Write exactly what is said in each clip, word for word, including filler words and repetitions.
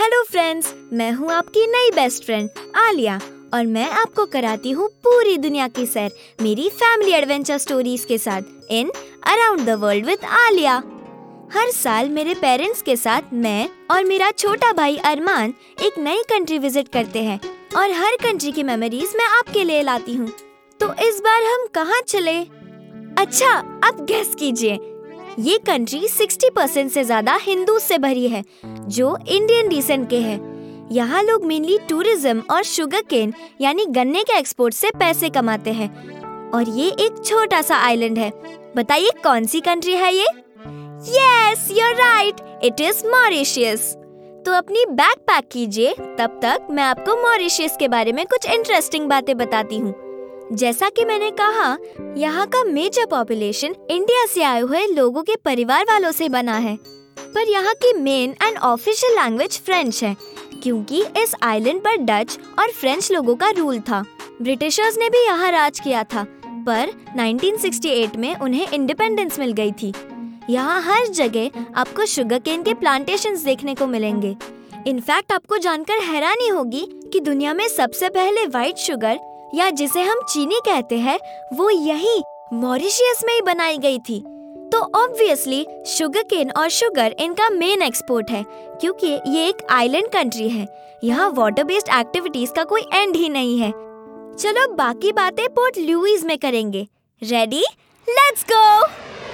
Hello friends, मैं हूँ आपकी नई बेस्ट फ्रेंड आलिया और मैं आपको कराती हूँ पूरी दुनिया की सैर मेरी फैमिली एडवेंचर स्टोरीज के साथ in around the world with Alia. हर साल मेरे पेरेंट्स के साथ मैं और मेरा छोटा भाई अरमान एक नई कंट्री विजिट करते हैं और हर कंट्री की मेमोरीज मैं आपके लिए लाती हूँ। तो इस बार हम कहाँ चले? अच्छा, अब गेस कीजिए। ये कंट्री साठ परसेंट से ज्यादा हिंदू से भरी है जो इंडियन डिसेंट के हैं। यहाँ लोग मेनली टूरिज्म और शुगर केन यानी गन्ने के एक्सपोर्ट से पैसे कमाते हैं और ये एक छोटा सा आइलैंड है। बताइए कौन सी कंट्री है ये? Yes, you are right, it is Mauritius. तो अपनी बैग पैक कीजिए, तब तक मैं आपको मॉरिशस के बारे में कुछ इंटरेस्टिंग बातें बताती हूँ। जैसा कि मैंने कहा, यहाँ का मेजर पॉपुलेशन इंडिया से आए हुए लोगों के परिवार वालों से बना है, पर यहाँ की main and official language French है क्योंकि इस आइलैंड पर डच और फ्रेंच लोगों का रूल था। ब्रिटिशर्स ने भी यहाँ राज किया था, पर नाइनटीन सिक्सटी एट में उन्हें इंडिपेंडेंस मिल गई थी। यहाँ हर जगह आपको शुगर केन के प्लांटेशंस देखने को मिलेंगे। इनफैक्ट आपको जानकर हैरानी होगी कि दुनिया में सबसे पहले व्हाइट शुगर या जिसे हम चीनी कहते हैं वो यही मॉरिशस में ही बनाई गई थी। तो ऑब्वियसली शुगर केन और शुगर इनका मेन एक्सपोर्ट है क्योंकि ये एक आइलैंड कंट्री है। यहाँ वाटर बेस्ड एक्टिविटीज का कोई एंड ही नहीं है। चलो बाकी बातें पोर्ट लुइस में करेंगे। रेडी? Let's go.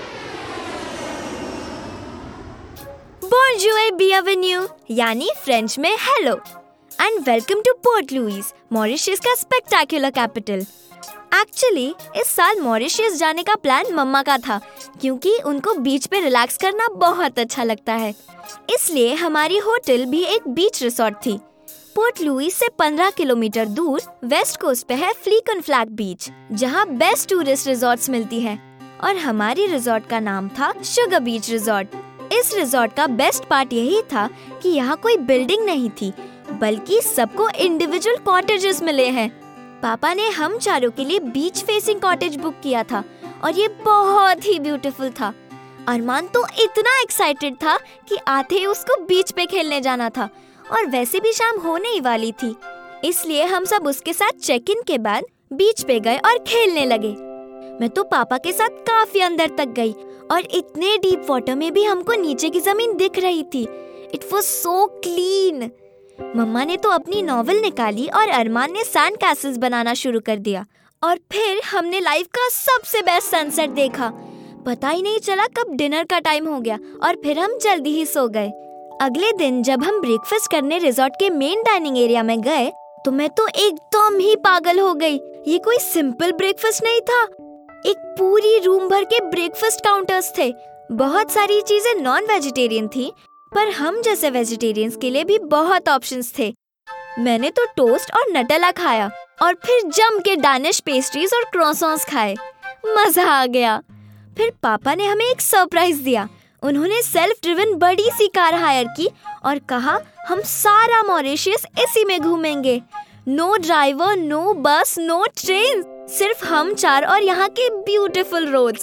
बोनजोर, बिenvenue यानी फ्रेंच में hello and welcome to Port Louis, Mauritius का स्पेक्टेकुलर कैपिटल। एक्चुअली इस साल मॉरिशस जाने का प्लान मम्मा का था क्योंकि उनको बीच पे रिलैक्स करना बहुत अच्छा लगता है, इसलिए हमारी होटल भी एक बीच रिसोर्ट थी। पोर्ट लुइस से पंद्रह किलोमीटर दूर वेस्ट कोस्ट पे है फ्लीकन फ्लैग बीच, जहाँ बेस्ट टूरिस्ट रिजॉर्ट्स मिलती है और हमारी रिजॉर्ट का नाम था शुगर बीच रिजॉर्ट। इस रिजॉर्ट का बेस्ट पार्ट यही था कि यहाँ कोई बिल्डिंग नहीं थी बल्कि सबको इंडिविजुअल कॉटेजेस मिले हैं। पापा ने हम चारों के लिए बीच फेसिंग कॉटेज बुक किया था और ये बहुत ही ब्यूटीफुल था। अरमान तो इतना एक्साइटेड था कि आते ही उसको बीच पे खेलने जाना था और वैसे भी शाम होने ही वाली थी, इसलिए हम सब उसके साथ चेक इन के बाद बीच पे गए और खेलने लगे। मैं तो पापा के साथ काफी अंदर तक गई और इतने डीप वाटर में भी हमको नीचे की जमीन दिख रही थी। It was so clean. मम्मा ने तो अपनी नॉवेल निकाली और अरमान ने सैंड कैसल्स बनाना शुरू कर दिया और फिर हमने लाइफ का सबसे बेस्ट सनसेट देखा। पता ही नहीं चला कब डिनर का टाइम हो गया और फिर हम जल्दी ही सो गए। अगले दिन जब हम ब्रेकफास्ट करने रिजॉर्ट के मेन डाइनिंग एरिया में गए तो मैं तो एकदम ही पागल हो गई। ये कोई सिंपल ब्रेकफास्ट नहीं था, एक पूरी रूम भर के ब्रेकफास्ट काउंटर्स थे। बहुत सारी चीजें नॉन वेजिटेरियन थी, पर हम जैसे वेजिटेरियंस के लिए भी बहुत ऑप्शंस थे। मैंने तो टोस्ट और नटेला खाया और फिर जम के डानिश पेस्ट्रीज और क्रोसॉन्स खाए। मजा आ गया। फिर पापा ने हमें एक सरप्राइज दिया। उन्होंने सेल्फ ड्रिवन बड़ी सी कार हायर की और कहा हम सारा मॉरिशस इसी में घूमेंगे। No driver, no bus, no train, सिर्फ हम चार और यहाँ के ब्यूटीफुल रोड्स।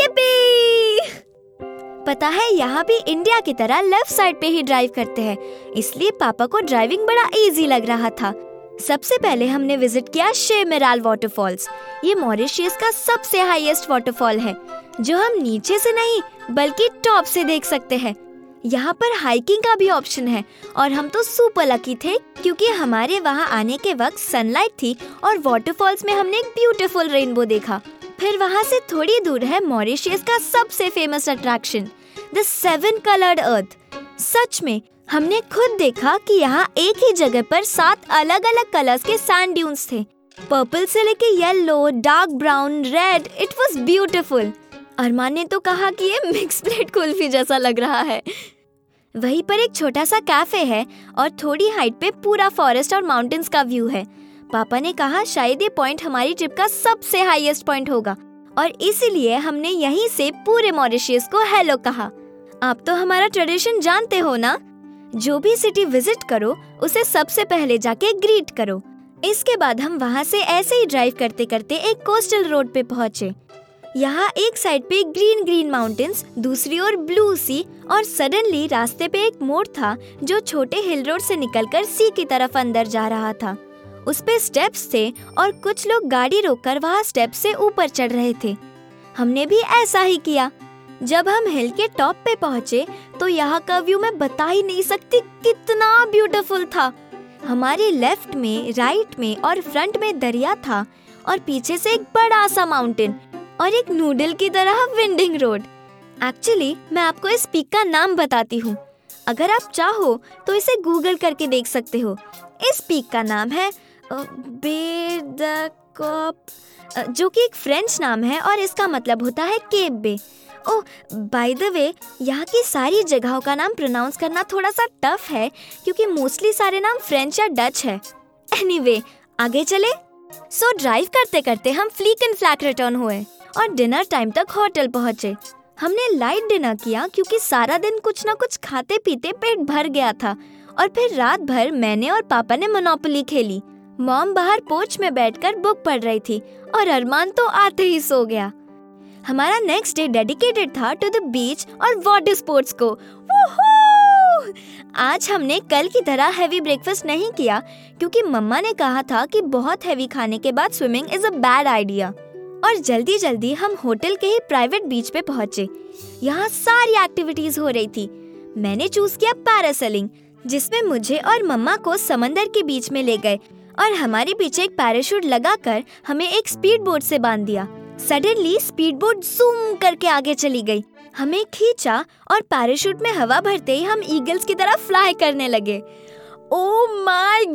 ये पता है, यहाँ भी इंडिया की तरह लेफ्ट साइड पे ही ड्राइव करते हैं, इसलिए पापा को ड्राइविंग बड़ा इजी लग रहा था। सबसे पहले हमने विजिट किया शे मिराल वाटरफॉल्स। ये मॉरिशस का सबसे हाईएस्ट वाटरफॉल है जो हम नीचे से नहीं बल्कि टॉप से देख सकते हैं। यहाँ पर हाइकिंग का भी ऑप्शन है और हम तो सुपर लकी थे क्योंकि हमारे वहाँ आने के वक्त सनलाइट थी और वाटरफॉल्स में हमने एक ब्यूटीफुल रेनबो देखा। फिर वहाँ से थोड़ी दूर है मॉरिशस का सबसे famous attraction, the seven coloured earth. सच में हमने खुद देखा कि यहाँ एक ही जगह पर सात अलग अलग कलर्स के सैंड ड्यून्स थे, पर्पल से लेके yellow, dark brown, red. It was beautiful. Armaan ने तो कहा कि ये मिक्स प्लेट कुल्फी जैसा लग रहा है। वहीं पर एक छोटा सा कैफे है और थोड़ी हाइट पे पूरा फॉरेस्ट और माउंटेन्स का व्यू है। पापा ने कहा शायद ये पॉइंट हमारी ट्रिप का सबसे हाईएस्ट पॉइंट होगा और इसीलिए हमने यहीं से पूरे मॉरिशस को हेलो कहा। आप तो हमारा ट्रेडिशन जानते हो ना, जो भी सिटी विजिट करो उसे सबसे पहले जाके ग्रीट करो। इसके बाद हम वहाँ से ऐसे ही ड्राइव करते करते एक कोस्टल रोड पे पहुँचे। यहाँ एक साइड पे ग्रीन ग्रीन माउंटेन्स, दूसरी ओर ब्लू सी, और सडनली रास्ते पे एक मोड़ था जो छोटे हिल रोड से निकलकर सी की तरफ अंदर जा रहा था। उस पे स्टेप्स थे और कुछ लोग गाड़ी रोककर वहाँ स्टेप्स से ऊपर चढ़ रहे थे। हमने भी ऐसा ही किया। जब हम हिल के टॉप पे पहुँचे तो यहाँ का व्यू मैं बता ही नहीं सकती कितना ब्यूटीफुल था। हमारे लेफ्ट में, राइट में और फ्रंट में दरिया था और पीछे से एक बड़ा सा माउंटेन और एक नूडल की तरह विंडिंग रोड। एक्चुअली मैं आपको इस पीक का नाम बताती हूँ, अगर आप चाहो तो इसे गूगल करके देख सकते हो। इस पीक का नाम है बे द कॉप, जो कि एक फ्रेंच नाम है और इसका मतलब होता है cape bay. Oh by the way, यहाँ की सारी जगहों का नाम प्रोनाउंस करना थोड़ा सा टफ है क्योंकि मोस्टली सारे नाम फ्रेंच या डच है। एनीवे, आगे चले। सो so, ड्राइव करते करते हम फ्लीक एंड फ्लैक रिटर्न हुए और डिनर टाइम तक होटल पहुँचे। हमने लाइट डिनर किया क्योंकि सारा दिन कुछ ना कुछ खाते पीते पेट भर गया था, और फिर रात भर मैंने और पापा ने मोनोपोली खेली। मॉम बाहर पोर्च में बैठकर बुक पढ़ रही थी और अरमान तो आते ही सो गया। हमारा नेक्स्ट डे डेडिकेटेड था टू द बीच और वाटर स्पोर्ट्स को। वूहू! आज हमने कल की तरह हैवी ब्रेकफास्ट नहीं किया क्योंकि मम्मा ने कहा था कि बहुत हैवी खाने के बाद swimming is a bad idea, और जल्दी जल्दी हम होटल के ही प्राइवेट बीच पे पहुंचे। यहाँ सारी एक्टिविटीज हो रही थी। मैंने चूज किया पैरासेलिंग, जिसमें मुझे और मम्मा को समंदर के बीच में ले गए और हमारे पीछे एक पैराशूट लगाकर हमें एक स्पीड बोट से बांध दिया। सडनली स्पीड बोट जूम करके आगे चली गई, हमें खींचा और पैराशूट में हवा भरते ही हम ईगल्स की तरह फ्लाई करने लगे। ओह माय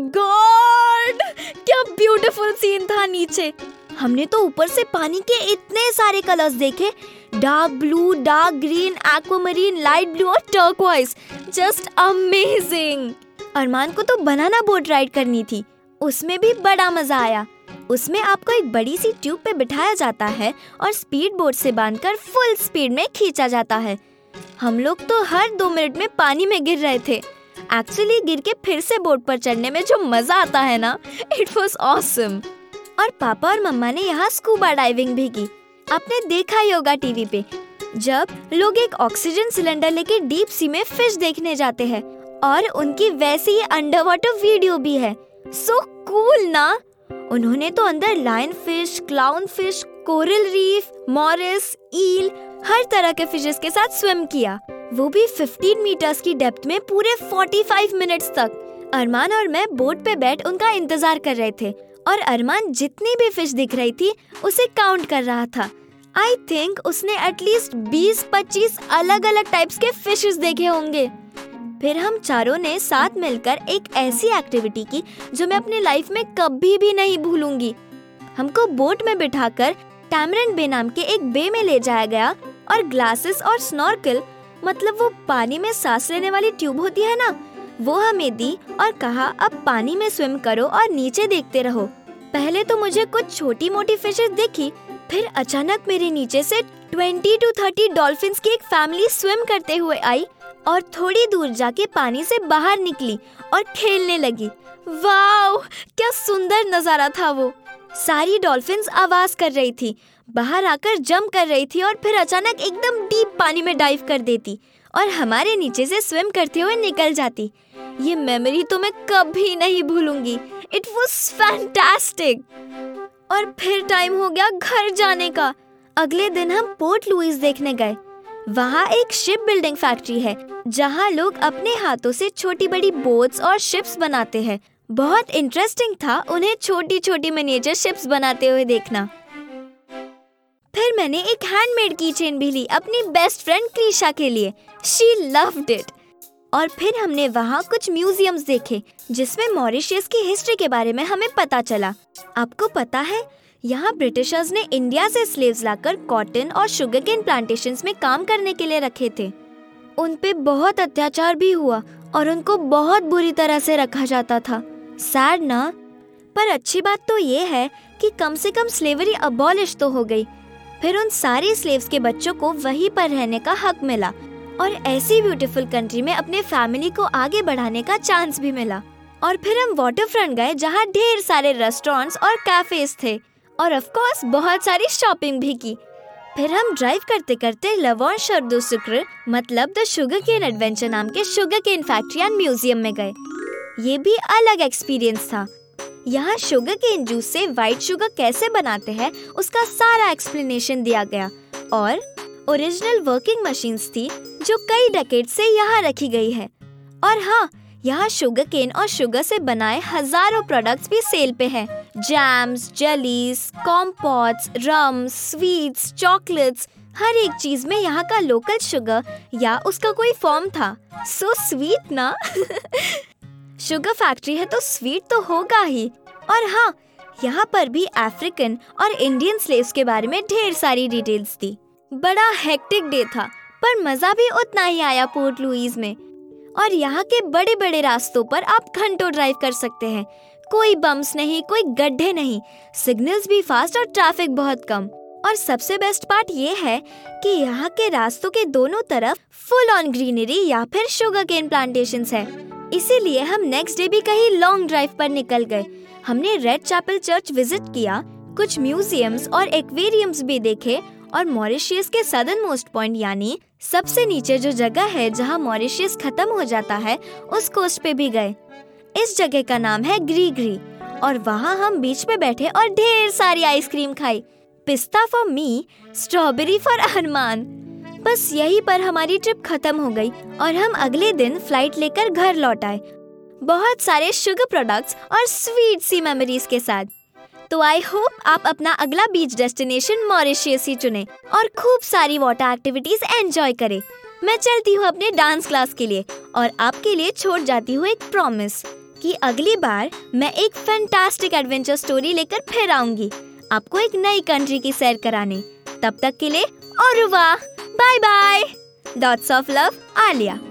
गॉड, क्या ब्यूटीफुल सीन था नीचे। हमने तो ऊपर से पानी के इतने सारे कलर्स देखे, dark blue, dark green, aquamarine, light blue और टर्कोइज। Just amazing. अरमान को तो बनाना बोट राइड करनी थी, उसमें भी बड़ा मजा आया। उसमें आपको एक बड़ी सी ट्यूब पे बिठाया जाता है और स्पीड बोट से बांधकर फुल स्पीड में खींचा जाता है। हम लोग तो हर दो मिनट में पानी में गिर रहे थे। एक्चुअली गिर के फिर से बोट पर चढ़ने में जो मजा आता है ना, इट वाज ऑसम। और पापा और मम्मा ने यहाँ स्कूबा डाइविंग भी की। आपने देखा ही होगा टीवी पे, जब लोग एक ऑक्सीजन सिलेंडर लेके डीप सी में फिश देखने जाते हैं, और उनकी वैसी ही अंडर वाटर वीडियो भी है। सो कूल ना। उन्होंने तो अंदर lion fish, clown fish, coral reef, moray, eel, हर तरह के फिशेस के साथ स्विम किया, वो भी पंद्रह मीटर्स की डेप्थ में पूरे पैंतालीस मिनट्स तक। अरमान और मैं बोट पे बैठ उनका इंतजार कर रहे थे और अरमान जितनी भी फिश दिख रही थी उसे काउंट कर रहा था। आई थिंक उसने एटलीस्ट बीस पच्चीस अलग अलग टाइप्स के फिशेस देखे होंगे। फिर हम चारों ने साथ मिलकर एक ऐसी एक्टिविटी की जो मैं अपनी लाइफ में कभी भी नहीं भूलूंगी। हमको बोट में बिठाकर टैमरन बे नाम के एक बे में ले जाया गया और ग्लासेस और स्नॉर्कल, मतलब वो पानी में सांस लेने वाली ट्यूब होती है ना, वो हमें दी और कहा अब पानी में स्विम करो और नीचे देखते रहो। पहले तो मुझे कुछ छोटी मोटी फिशेस दिखी, फिर अचानक मेरे नीचे से बीस टू तीस डॉल्फिन्स की एक फैमिली स्विम करते हुए आई और थोड़ी दूर जाके पानी से बाहर निकली और खेलने लगी। वाओ, क्या सुंदर नजारा था वो। सारी डॉल्फिन्स आवाज कर रही थी, बाहर आकर जंप कर रही थी और फिर अचानक एकदम डीप पानी में डाइव कर देती और हमारे नीचे से स्विम करते हुए निकल जाती। ये मेमोरी तो मैं कभी नहीं भूलूंगी। It was fantastic. और फिर टाइम हो गया घर जाने का। अगले दिन हम पोर्ट लुइस देखने गए। वहाँ एक शिप बिल्डिंग फैक्ट्री है जहाँ लोग अपने हाथों से छोटी बड़ी बोट्स और शिप्स बनाते हैं। बहुत इंटरेस्टिंग था उन्हें छोटी छोटी मिनिएचर शिप्स बनाते हुए देखना। फिर मैंने एक हैंडमेड की चेन भी ली अपनी बेस्ट फ्रेंड क्रीशा के लिए। She loved it. और फिर हमने वहाँ कुछ म्यूजियम्स देखे जिसमें मॉरिशस की हिस्ट्री के बारे में हमें पता चला। आपको पता है, यहाँ ब्रिटिशर्स ने इंडिया से स्लेव्स लाकर कॉटन और शुगर केन प्लांटेशंस में काम करने के लिए रखे थे। उन पे बहुत अत्याचार भी हुआ और उनको बहुत बुरी तरह से रखा जाता था। सैड ना? पर अच्छी बात तो ये है कि कम से कम स्लेवरी अबॉलिश तो हो गई। फिर उन सारे स्लेव्स के बच्चों को वहीं पर रहने का हक मिला और ऐसी ब्यूटीफुल कंट्री में अपने फैमिली को आगे बढ़ाने का चांस भी मिला। और फिर हम वाटर फ्रंट गए जहाँ ढेर सारे रेस्टोरेंट्स और कैफेज थे और ऑफ कोर्स बहुत सारी शॉपिंग भी की। फिर हम ड्राइव करते करते लवॉन शर्दो शुक्र मतलब द शुगर केन एडवेंचर नाम के sugar cane factory and museum में गए। ये भी अलग एक्सपीरियंस था। यहाँ शुगर केन जूस से व्हाइट शुगर कैसे बनाते हैं उसका सारा एक्सप्लेनेशन दिया गया और ओरिजिनल वर्किंग मशीन्स थी जो कई डेकेड से यहाँ रखी गई है। और हाँ, यहाँ शुगर केन और शुगर से बनाए हजारों प्रोडक्ट्स भी सेल पे हैं। Jams, jellies, compotes, rums, sweets, chocolates, हर एक चीज में यहाँ का लोकल शुगर या उसका कोई फॉर्म था। सो स्वीट ना। शुगर फैक्ट्री है तो स्वीट तो होगा ही। और हाँ, यहाँ पर भी अफ्रीकन और इंडियन स्लेव्स के बारे में ढेर सारी डिटेल्स थी। बड़ा हेक्टिक डे था पर मजा भी उतना ही आया पोर्ट लुइस में। और यहाँ के बड़े बड़े रास्तों पर आप घंटों ड्राइव कर सकते हैं। कोई बम्प्स नहीं, कोई गड्ढे नहीं, सिग्नल्स भी फास्ट और ट्रैफिक बहुत कम। और सबसे बेस्ट पार्ट ये है कि यहाँ के रास्तों के दोनों तरफ फुल ऑन ग्रीनरी या फिर शुगर केन प्लांटेशंस है। इसीलिए हम नेक्स्ट डे भी कहीं लॉन्ग ड्राइव पर निकल गए। हमने रेड चैपल चर्च विजिट किया, कुछ म्यूजियम्स और एक्वेरियम्स भी देखे और मॉरिशस के सदर्न मोस्ट पॉइंट यानी सबसे नीचे जो जगह है जहाँ मॉरिशस खत्म हो जाता है उस कोस्ट पे भी गए। इस जगह का नाम है ग्री ग्री और वहाँ हम बीच पे बैठे और ढेर सारी आइसक्रीम खाई। पिस्ता for me, strawberry for Armaan. बस यहीं पर हमारी ट्रिप खत्म हो गई और हम अगले दिन फ्लाइट लेकर घर लौट आए, बहुत सारे शुगर प्रोडक्ट्स और स्वीट सी मेमोरीज के साथ। तो आई होप आप अपना अगला बीच डेस्टिनेशन मॉरिशस ही चुने और खूब सारी वाटर एक्टिविटीज एंजॉय करें। मैं चलती हूँ अपने डांस क्लास के लिए और आपके लिए छोड़ जाती हूँ एक प्रॉमिस कि अगली बार मैं एक फैंटास्टिक एडवेंचर स्टोरी लेकर फिर आऊंगी आपको एक नई कंट्री की सैर कराने। तब तक के लिए और वाह, bye bye. Dots of love, Alia.